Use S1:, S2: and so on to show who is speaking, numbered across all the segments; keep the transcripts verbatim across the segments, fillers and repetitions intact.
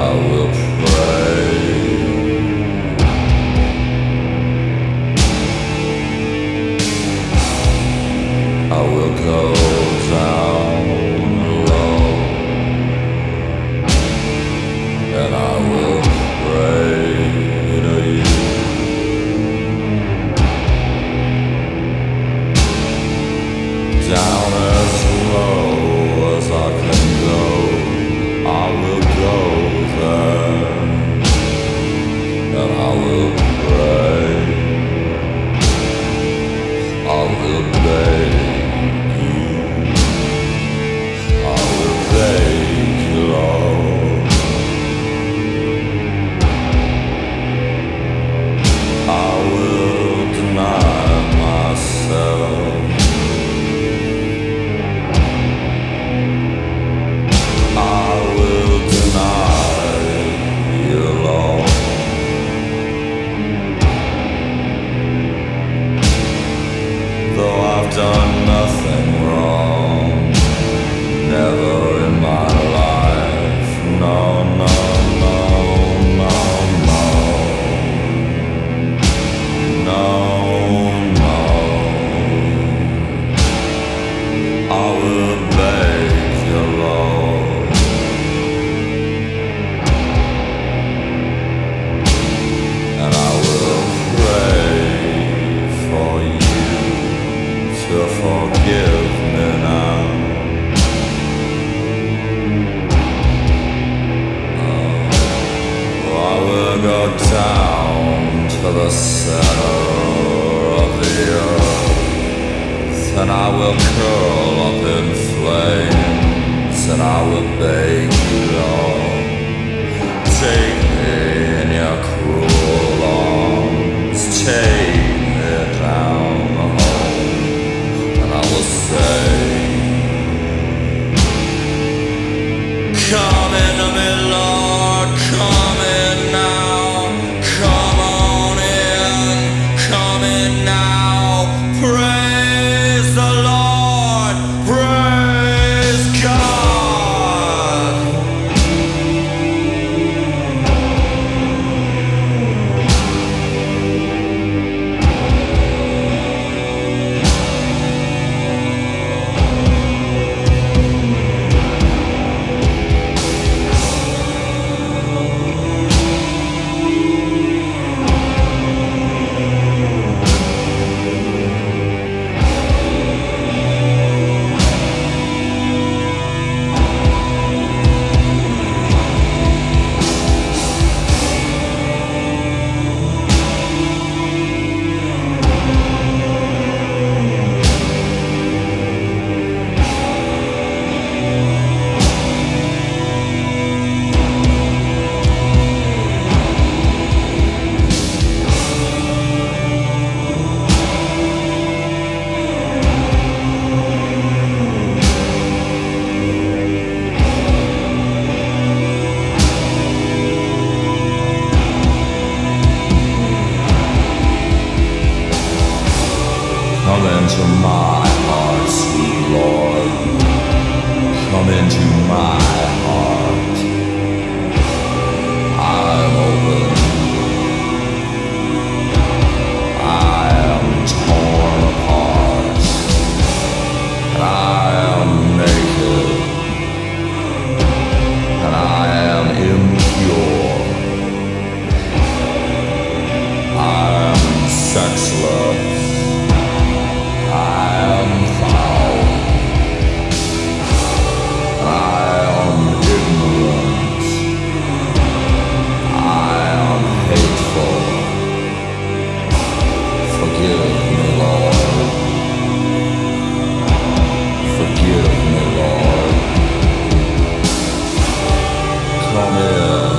S1: will pray. I will go down low, and I will pray to you. Down as low as I can go, I will go there, and I will pray. I will beg you, I will beg you, Lord. I will deny myself. I will deny you, Lord. Though I've done nothing wrong, never in my life, no, no, no, no, no, no, no. I will beg you, Lord. And I will pray for you to forgive me now. Oh, I will go down to the center of the earth, and I will curl up in flames, and I will beg you, Lord, take me in your cruel arms, take me down the hole, and I will say, come into me, Lord, come in now, come on in, come in now, praise the Lord, praise God. Come into my heart, sweet Lord. Come into my heart. I'm open. I am torn apart. And I am naked. And I am impure. I am sexless. I am foul. I am ignorant. I am hateful. Forgive me, Lord. Forgive me, Lord. Come in.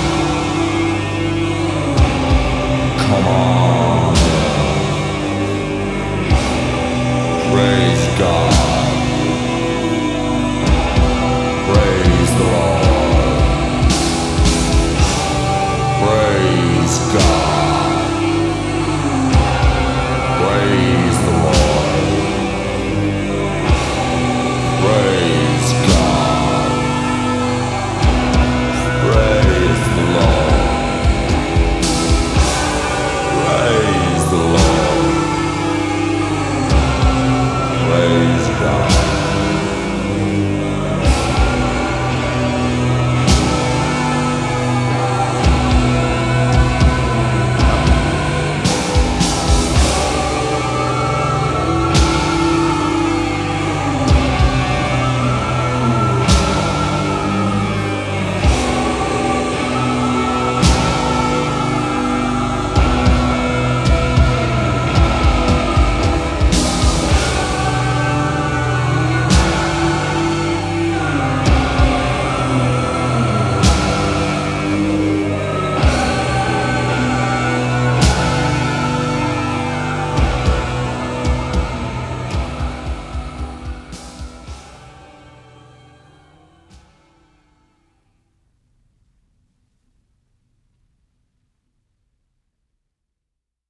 S1: Come on in. Praise God. Praise the Lord. Praise God.